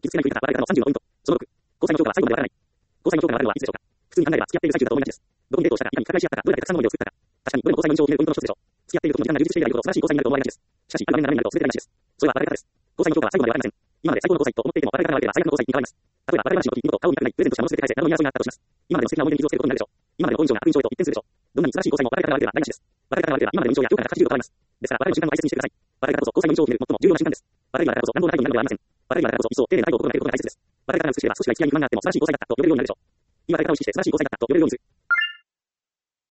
傷つけないといった場合からの30のポイント。その6、交際の評価は最後までわからない。交際の評価がわかるのはいつでしょうか。普通に考えれば付き合っている最中だと思いがちです。どこにデートをしたか、いかに拡大し合ったか、どれだけたくさんの思いを作ったか。確かに、どれも交際の印象を決めるポイントの一つでしょう。付き合っている時の時間が充実していればいるほど素晴らしい交際になると思われがちです。しかし、ある場面がなると全てがなしです。それはバカげ方です。交際の評価は最後までわかりません。今まで最高の交際と思っていても、バカげから悪ければ最悪の交際に変わります。例えば、バカげ話の時、妹と顔を見たくない、プレゼントしたものすべて返せ、などの言い争いがあったとします。今までの素敵な思い出に傷をつけることになるでしょう。今までの好印象が悪印象へと一転するでしょう。どんなに素晴らしい交際もバカげから悪ければ台無しです。バカげから悪ければ今までの印象や評価が180度変わります。ですから、バカげの時間を大切にしてください。バカげだからこそ交際の印象を決める最も重要な瞬間です。バカげだからこそ乱暴な態度になるのではありません。バカげだからこそ一層丁寧な態度を心がけることが大切です。バカげから美しければ少しが付き合いに不満があっても素晴らしい交際だったと呼べるようになるでしょう。今バカげからを意識して素晴らしい交際だったと呼べるようにする。